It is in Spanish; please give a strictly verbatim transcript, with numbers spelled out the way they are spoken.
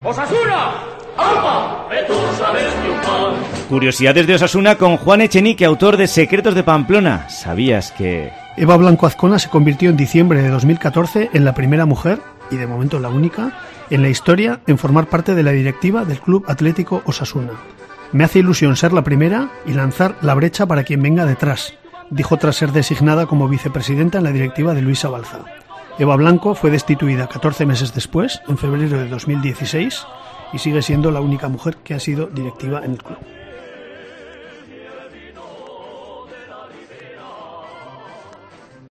¡Osasuna! ¡Alba! ¡Tú sabes triunfar! Curiosidades de Osasuna con Juan Echenique, autor de Secretos de Pamplona. ¿Sabías que...? Eva Blanco Azcona se convirtió en diciembre de dos mil catorce en la primera mujer, y de momento la única, en la historia en formar parte de la directiva del Club Atlético Osasuna. Me hace ilusión ser la primera y lanzar la brecha para quien venga detrás, dijo tras ser designada como vicepresidenta en la directiva de Luis Abalza. Eva Blanco fue destituida catorce meses después, en febrero de dos mil dieciséis, y sigue siendo la única mujer que ha sido directiva en el club.